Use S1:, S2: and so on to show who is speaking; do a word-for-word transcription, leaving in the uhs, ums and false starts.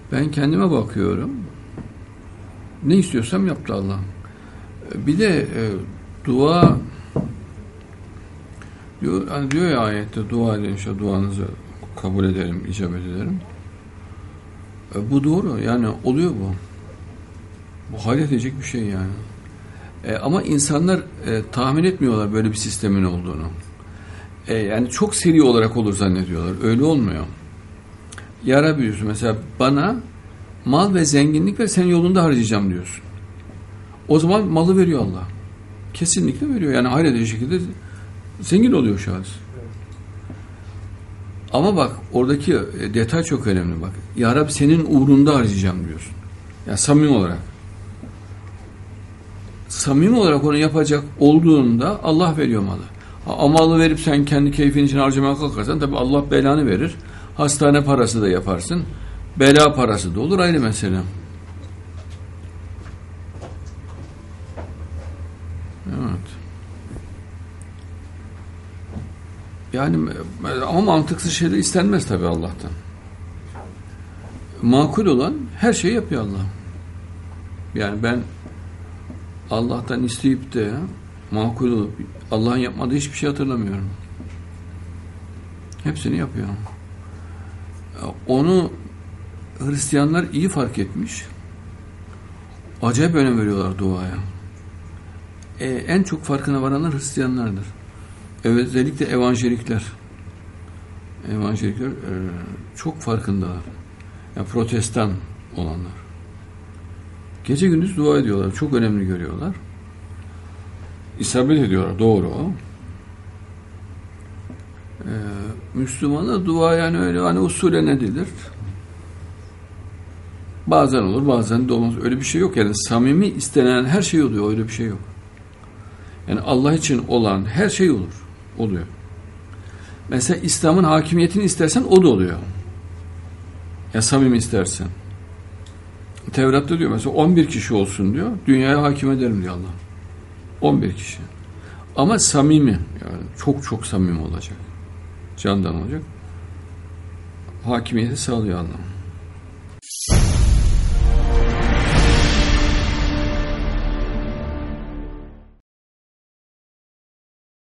S1: Ben kendime bakıyorum. Ne istiyorsam yaptı Allah. Bir de e, dua diyor, hani diyor ya ayette, dua edin işte, duanızı kabul ederim, icabet ederim. E, bu doğru. Yani oluyor bu. Bu hayret edecek bir şey yani. E, ama insanlar e, tahmin etmiyorlar böyle bir sistemin olduğunu. E, yani çok seri olarak olur zannediyorlar. Öyle olmuyor. Ya Rabbi diyorsun mesela, bana mal ve zenginlik ver, senin yolunda harcayacağım diyorsun. O zaman malı veriyor Allah. Kesinlikle veriyor. Yani hayret edici şekilde zengin oluyor şahıs. Ama bak oradaki detay çok önemli bak. Ya Rabbi senin uğrunda harcayacağım diyorsun. Yani samimi olarak. Samimi olarak onu yapacak olduğunda Allah veriyor malı. Ha, malı verip sen kendi keyfin için harcamaya kalkarsan tabii Allah belanı verir. Hastane parası da yaparsın. Bela parası da olur, ayrı mesele. Evet. Yani ama mantıksız şeyler istenmez tabii Allah'tan. Makul olan her şeyi yapıyor Allah. Yani ben Allah'tan isteyip de makul olup Allah'ın yapmadığı hiçbir şey hatırlamıyorum. Hepsini yapıyor. Onu Hristiyanlar iyi fark etmiş. Acayip önem veriyorlar duaya. Ee, en çok farkına varanlar Hristiyanlardır. Özellikle evanjelikler. Evanjelikler e, çok farkındalar. Yani protestan olanlar. Gece gündüz dua ediyorlar. Çok önemli görüyorlar. İsabet ediyorlar. Doğru o. Ee, Müslümana dua yani öyle hani usulü nedir? Bazen olur, bazen de olmaz. Öyle bir şey yok. Yani samimi istenen her şey oluyor. Öyle bir şey yok. Yani Allah için olan her şey olur. Oluyor. Mesela İslam'ın hakimiyetini istersen o da oluyor. Ya samimi istersen. Tevrat'ta diyor mesela on bir kişi olsun diyor. Dünyaya hakim ederim diyor Allah. on bir kişi. Ama samimi. Yani çok çok samimi olacak. Candan olacak. Hakimiyeti sağlıyor Allah.